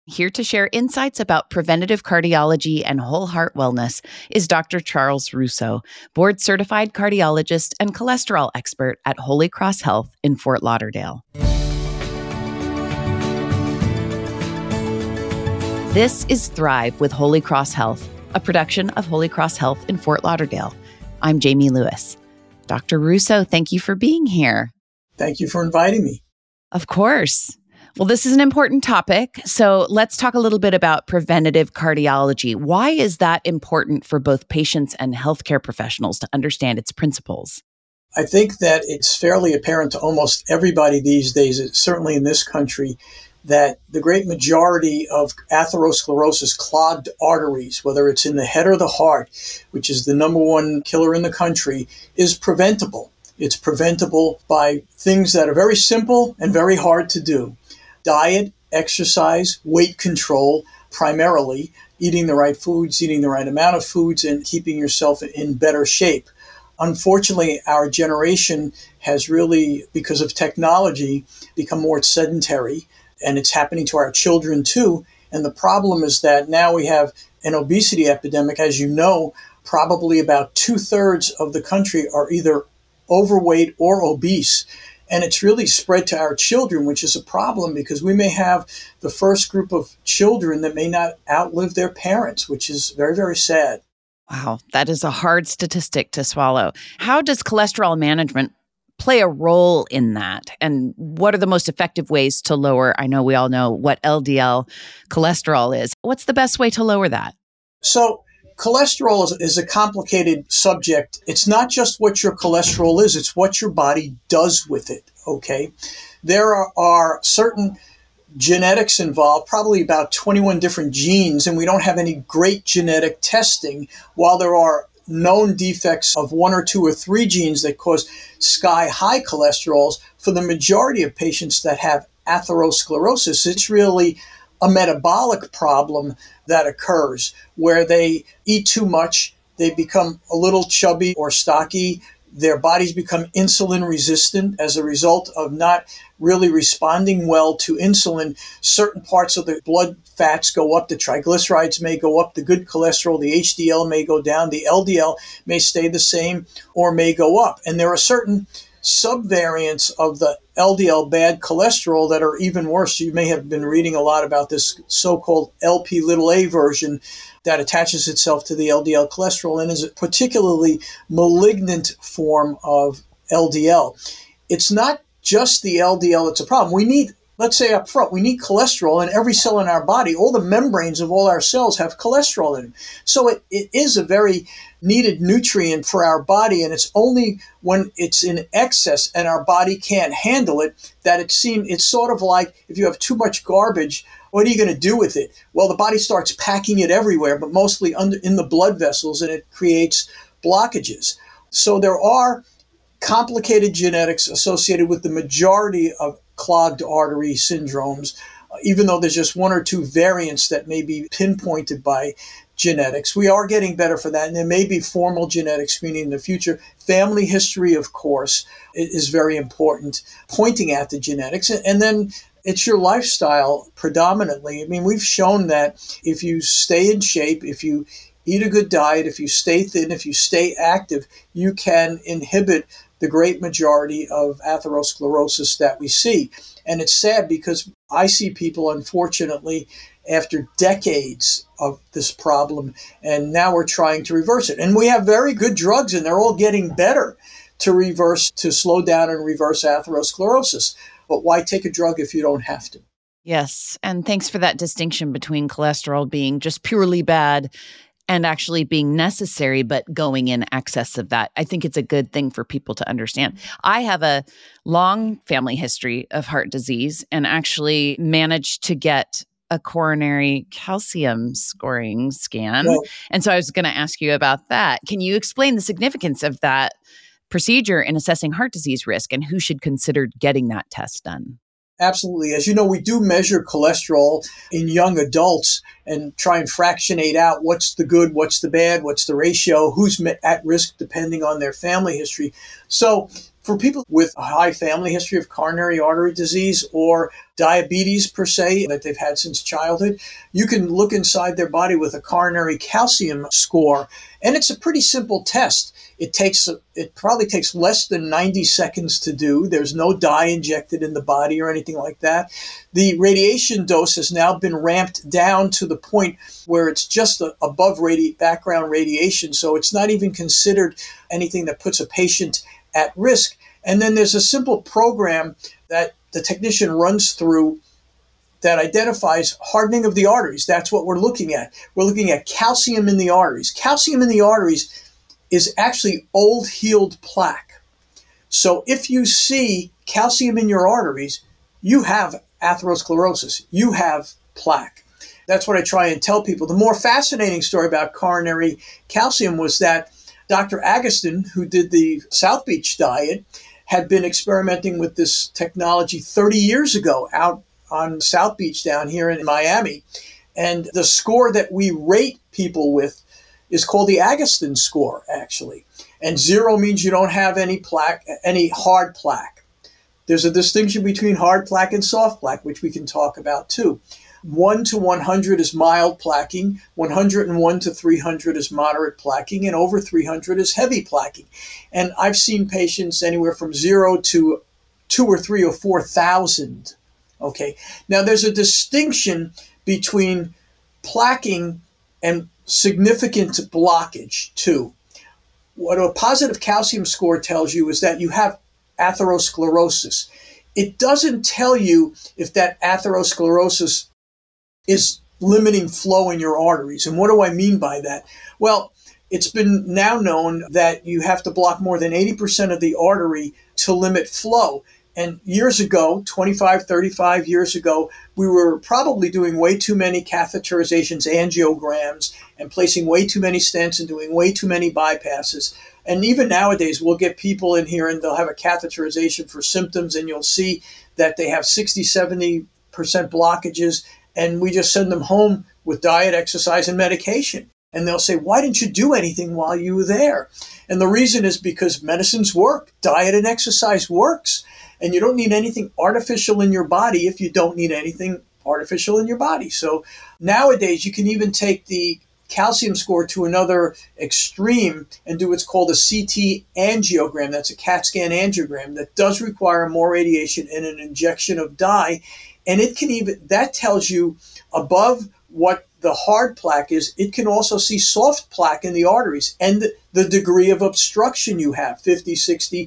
Here to share insights about preventative cardiology and whole heart wellness is Dr. Charles Russo, board-certified cardiologist and cholesterol expert at Holy Cross Health in Fort Lauderdale. This is Thrive with Holy Cross Health, a production of Holy Cross Health in Fort Lauderdale. I'm Jamie Lewis. Dr. Russo, thank you for being here. Thank you for inviting me. Of course. Well, this is an important topic, so let's talk a little bit about preventative cardiology. Why is that important for both patients and healthcare professionals to understand its principles? I think that it's fairly apparent to almost everybody these days, certainly in this country, that the great majority of atherosclerosis, clogged arteries, whether it's in the head or the heart, which is the number one killer in the country, is preventable. It's preventable by things that are very simple and very hard to do. Diet, exercise, weight control, primarily, eating the right foods, eating the right amount of foods, and keeping yourself in better shape. Unfortunately, our generation has really, because of technology, become more sedentary, and it's happening to our children too. And the problem is that now we have an obesity epidemic. As you know, probably about 2/3 of the country are either overweight or obese. And it's really spread to our children, which is a problem because we may have the first group of children that may not outlive their parents, which is very, very sad. Wow, that is a hard statistic to swallow. How does cholesterol management play a role in that? And what are the most effective ways to lower? I know we all know what LDL cholesterol is. What's the best way to lower that? So cholesterol is a complicated subject. It's not just what your cholesterol is, it's what your body does with it, okay? There are certain genetics involved, probably about 21 different genes, and we don't have any great genetic testing, while there are known defects of 1 or 2 or 3 genes that cause sky-high cholesterols. For the majority of patients that have atherosclerosis, it's really a metabolic problem that occurs where they eat too much, they become a little chubby or stocky, their bodies become insulin resistant as a result of not really responding well to insulin. Certain parts of the blood fats go up, the triglycerides may go up, the good cholesterol, the HDL may go down, the LDL may stay the same or may go up. And there are certain subvariants of the LDL bad cholesterol that are even worse. You may have been reading a lot about this so-called LP-little-a version that attaches itself to the LDL cholesterol and is a particularly malignant form of LDL. It's not just the LDL that's a problem. We need, let's say up front, we need cholesterol in every cell in our body. All the membranes of all our cells have cholesterol in them. So it is a very needed nutrient for our body, and it's only when it's in excess and our body can't handle it that it's sort of like if you have too much garbage, what are you going to do with it? Well, the body starts packing it everywhere, but mostly in the blood vessels, and it creates blockages. So there are complicated genetics associated with the majority of clogged artery syndromes, even though there's just 1 or 2 variants that may be pinpointed by genetics. We are getting better for that, and there may be formal genetic screening in the future. Family history, of course, is very important, pointing at the genetics. And then it's your lifestyle predominantly. I mean, we've shown that if you stay in shape, if you eat a good diet, if you stay thin, if you stay active, you can inhibit the great majority of atherosclerosis that we see. And it's sad because I see people, unfortunately, after decades of this problem, and now we're trying to reverse it. And we have very good drugs, and they're all getting better to slow down and reverse atherosclerosis. But why take a drug if you don't have to? Yes. And thanks for that distinction between cholesterol being just purely bad and actually being necessary, but going in excess of that. I think it's a good thing for people to understand. I have a long family history of heart disease and actually managed to get a coronary calcium scoring scan. Well, And so I was going to ask you about that. Can you explain the significance of that procedure in assessing heart disease risk and who should consider getting that test done? Absolutely. As you know, we do measure cholesterol in young adults and try and fractionate out what's the good, what's the bad, what's the ratio, who's at risk depending on their family history. So For people with a high family history of coronary artery disease or diabetes per se that they've had since childhood, you can look inside their body with a coronary calcium score, and it's a pretty simple test. It probably takes less than 90 seconds to do. There's no dye injected in the body or anything like that. The radiation dose has now been ramped down to the point where it's just above background radiation, so it's not even considered anything that puts a patient at risk. And then there's a simple program that the technician runs through that identifies hardening of the arteries. That's what we're looking at. We're looking at calcium in the arteries. Calcium in the arteries is actually old healed plaque. So if you see calcium in your arteries, you have atherosclerosis. You have plaque. That's what I try and tell people. The more fascinating story about coronary calcium was that Dr. Agustin, who did the South Beach diet, had been experimenting with this technology 30 years ago out on South Beach down here in Miami. And the score that we rate people with is called the Agustin score, actually. And 0 means you don't have any plaque, any hard plaque. There's a distinction between hard plaque and soft plaque, which we can talk about too. 1 to 100 is mild plaquing, 101 to 300 is moderate plaquing, and over 300 is heavy plaquing. And I've seen patients anywhere from 0 to 2 or 3 or 4,000. Okay. Now there's a distinction between plaquing and significant blockage too. What a positive calcium score tells you is that you have atherosclerosis. It doesn't tell you if that atherosclerosis is limiting flow in your arteries. And what do I mean by that? Well, it's been now known that you have to block more than 80% of the artery to limit flow. And years ago, 25, 35 years ago, we were probably doing way too many catheterizations, angiograms, and placing way too many stents and doing way too many bypasses. And even nowadays, we'll get people in here and they'll have a catheterization for symptoms, and you'll see that they have 60, 70% blockages, and we just send them home with diet, exercise, and medication. And they'll say, why didn't you do anything while you were there? And the reason is because medicines work. Diet and exercise works. And you don't need anything artificial in your body if you don't need anything artificial in your body. So nowadays, you can even take the calcium score to another extreme and do what's called a CT angiogram. That's a CAT scan angiogram that does require more radiation and an injection of dye. And it can even, that tells you above what the hard plaque is, it can also see soft plaque in the arteries and the degree of obstruction you have, 50, 60,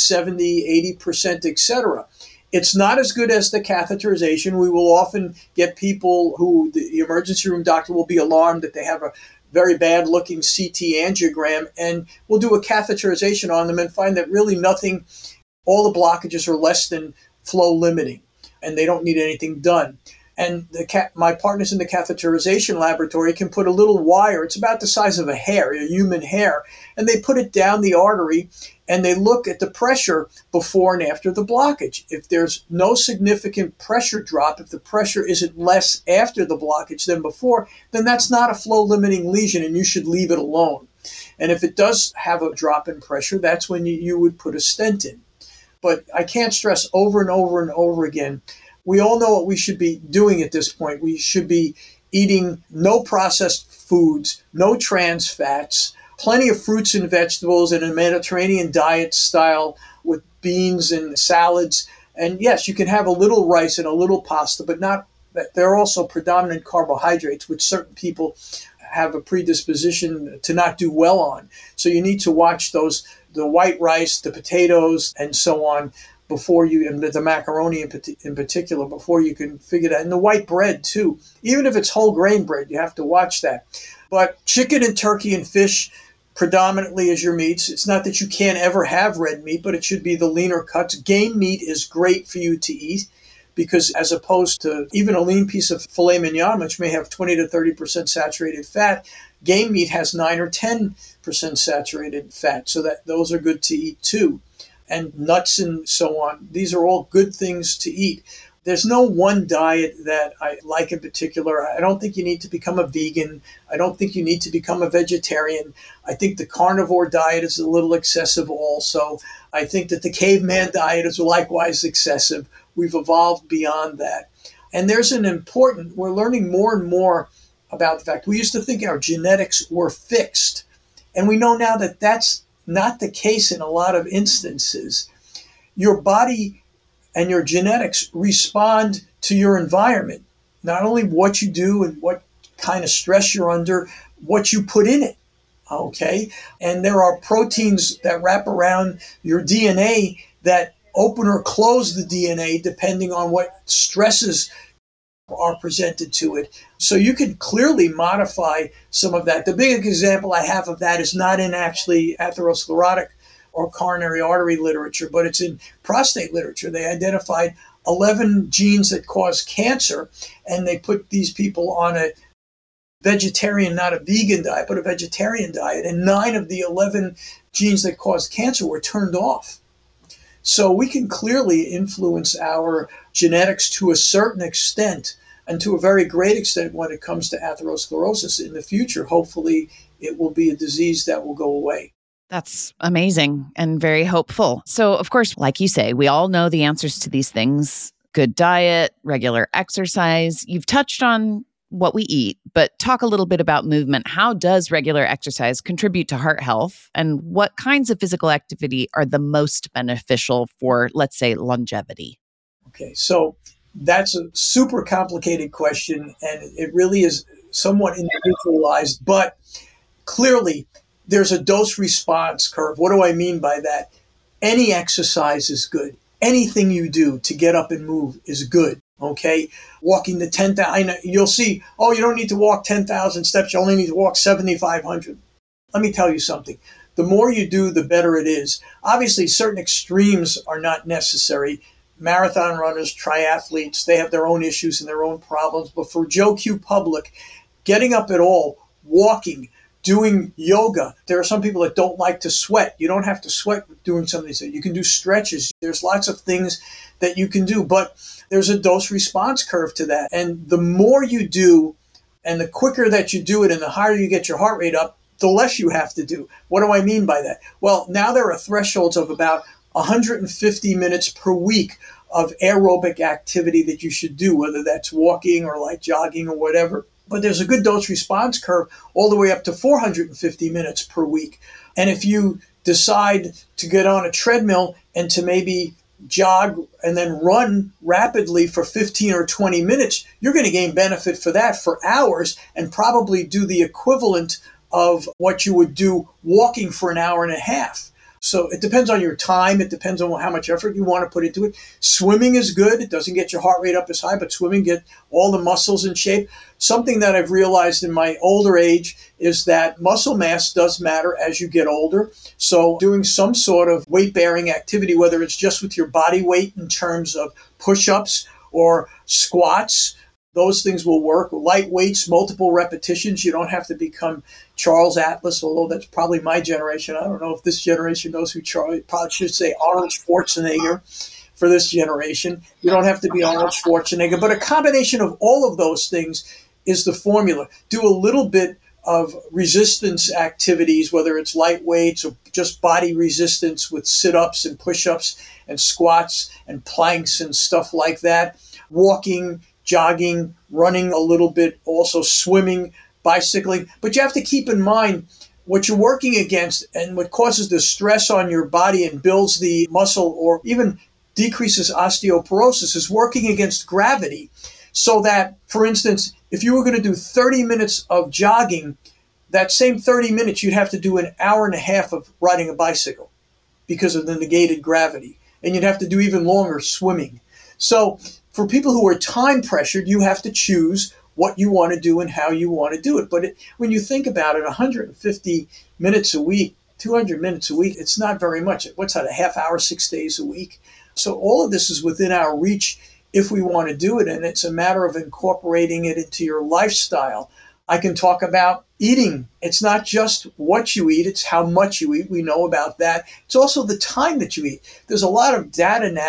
70, 80%, etc. It's not as good as the catheterization. We will often get people who the emergency room doctor will be alarmed that they have a very bad looking CT angiogram, and we'll do a catheterization on them and find that really nothing, all the blockages are less than flow limiting and they don't need anything done. And my partners in the catheterization laboratory can put a little wire, it's about the size of a hair, a human hair, and they put it down the artery and they look at the pressure before and after the blockage. If there's no significant pressure drop, if the pressure isn't less after the blockage than before, then that's not a flow limiting lesion and you should leave it alone. And if it does have a drop in pressure, that's when you would put a stent in. But I can't stress over and over and over again, we all know what we should be doing at this point. We should be eating no processed foods, no trans fats, plenty of fruits and vegetables in a Mediterranean diet style with beans and salads. And yes, you can have a little rice and a little pasta, but not that they're also predominant carbohydrates, which certain people have a predisposition to not do well on. So you need to watch those, the white rice, the potatoes, and so on, before you, and the macaroni in particular, before you can figure that. And the white bread too, even if it's whole grain bread, you have to watch that. But chicken and turkey and fish predominantly as your meats. It's not that you can't ever have red meat, but it should be the leaner cuts. Game meat is great for you to eat because as opposed to even a lean piece of filet mignon, which may have 20 to 30% saturated fat, game meat has 9 or 10% saturated fat. So that those are good to eat too. And nuts and so on. These are all good things to eat. There's no one diet that I like in particular. I don't think you need to become a vegan. I don't think you need to become a vegetarian. I think the carnivore diet is a little excessive also. I think that the caveman diet is likewise excessive. We've evolved beyond that. And we're learning more and more about the fact we used to think our genetics were fixed. And we know now that that's not the case in a lot of instances. Your body and your genetics respond to your environment, not only what you do and what kind of stress you're under, what you put in it. Okay. And there are proteins that wrap around your DNA that open or close the DNA depending on what stresses are presented to it. So you can clearly modify some of that. The big example I have of that is not in actually atherosclerotic or coronary artery literature, but it's in prostate literature. They identified 11 genes that cause cancer, and they put these people on a vegetarian, not a vegan diet, but a vegetarian diet. And 9 of the 11 genes that cause cancer were turned off. So we can clearly influence our genetics to a certain extent and to a very great extent when it comes to atherosclerosis. In the future, hopefully, it will be a disease that will go away. That's amazing and very hopeful. So, of course, like you say, we all know the answers to these things. Good diet, regular exercise. You've touched on what we eat, but talk a little bit about movement. How does regular exercise contribute to heart health? And what kinds of physical activity are the most beneficial for, let's say, longevity? Okay, so that's a super complicated question, and it really is somewhat individualized, but clearly there's a dose response curve. What do I mean by that? Any exercise is good. Anything you do to get up and move is good. Okay, walking the 10,000, you'll see, oh, you don't need to walk 10,000 steps. You only need to walk 7,500. Let me tell you something. The more you do, the better it is. Obviously, certain extremes are not necessary. Marathon runners, triathletes, they have their own issues and their own problems. But for Joe Q public, getting up at all, walking, doing yoga. There are some people that don't like to sweat. You don't have to sweat doing some of these things. You can do stretches. There's lots of things that you can do, but there's a dose response curve to that. And the more you do and the quicker that you do it and the higher you get your heart rate up, the less you have to do. What do I mean by that? Well, now there are thresholds of about 150 minutes per week of aerobic activity that you should do, whether that's walking or like jogging or whatever. But there's a good dose response curve all the way up to 450 minutes per week. And if you decide to get on a treadmill and to maybe jog and then run rapidly for 15 or 20 minutes, you're going to gain benefit for that for hours and probably do the equivalent of what you would do walking for an hour and a half. So it depends on your time. It depends on how much effort you want to put into it. Swimming is good. It doesn't get your heart rate up as high, but swimming get all the muscles in shape. Something that I've realized in my older age is that muscle mass does matter as you get older. So doing some sort of weight-bearing activity, whether it's just with your body weight in terms of push-ups or squats, those things will work. Light weights, multiple repetitions. You don't have to become Charles Atlas, although that's probably my generation. I don't know if this generation knows who Charlie, probably should say Arnold Schwarzenegger for this generation. You don't have to be Arnold Schwarzenegger, but a combination of all of those things is the formula. Do a little bit of resistance activities, whether it's light weights or just body resistance with sit-ups and push-ups and squats and planks and stuff like that. Walking, jogging, running a little bit, also swimming, bicycling. But you have to keep in mind what you're working against and what causes the stress on your body and builds the muscle or even decreases osteoporosis is working against gravity. So that, for instance, if you were going to do 30 minutes of jogging, that same 30 minutes you'd have to do an hour and a half of riding a bicycle because of the negated gravity. And you'd have to do even longer swimming. So for people who are time pressured, you have to choose what you want to do and how you want to do it. But when you think about it, 150 minutes a week, 200 minutes a week, it's not very much. What's that, a half hour, 6 days a week? So all of this is within our reach if we want to do it. And it's a matter of incorporating it into your lifestyle. I can talk about eating. It's not just what you eat, it's how much you eat. We know about that. It's also the time that you eat. There's a lot of data now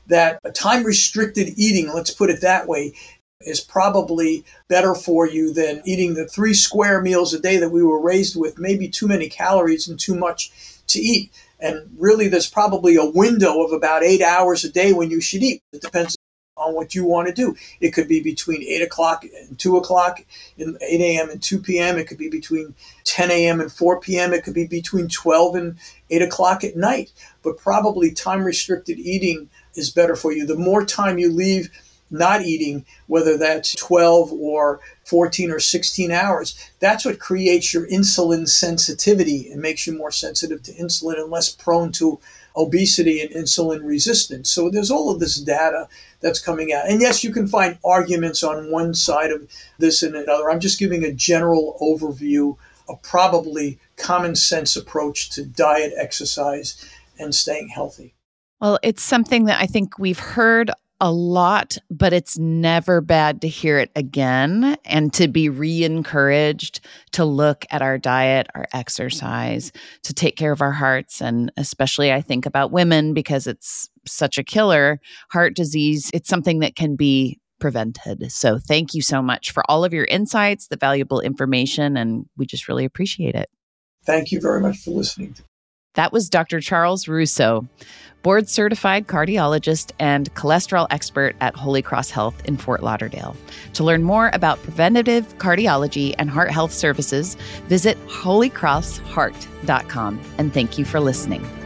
that a time-restricted eating, let's put it that way, is probably better for you than eating the 3 square meals a day that we were raised with, maybe too many calories and too much to eat. And really, there's probably a window of about 8 hours a day when you should eat. It depends on what you want to do. It could be between 8 o'clock and 2 o'clock, 8 a.m. and 2 p.m. It could be between 10 a.m. and 4 p.m. It could be between 12 and 8 o'clock at night. But probably time-restricted eating is better for you. The more time you leave not eating, whether that's 12 or 14 or 16 hours, that's what creates your insulin sensitivity and makes you more sensitive to insulin and less prone to obesity and insulin resistance. So there's all of this data that's coming out. And yes, you can find arguments on one side of this and another. I'm just giving a general overview, a probably common sense approach to diet, exercise, and staying healthy. Well, it's something that I think we've heard a lot, but it's never bad to hear it again and to be re-encouraged to look at our diet, our exercise, to take care of our hearts. And especially I think about women because it's such a killer. Heart disease, it's something that can be prevented. So thank you so much for all of your insights, the valuable information, and we just really appreciate it. Thank you very much for listening. That was Dr. Charles Russo, board-certified cardiologist and cholesterol expert at Holy Cross Health in Fort Lauderdale. To learn more about preventative cardiology and heart health services, visit holycrossheart.com. And thank you for listening.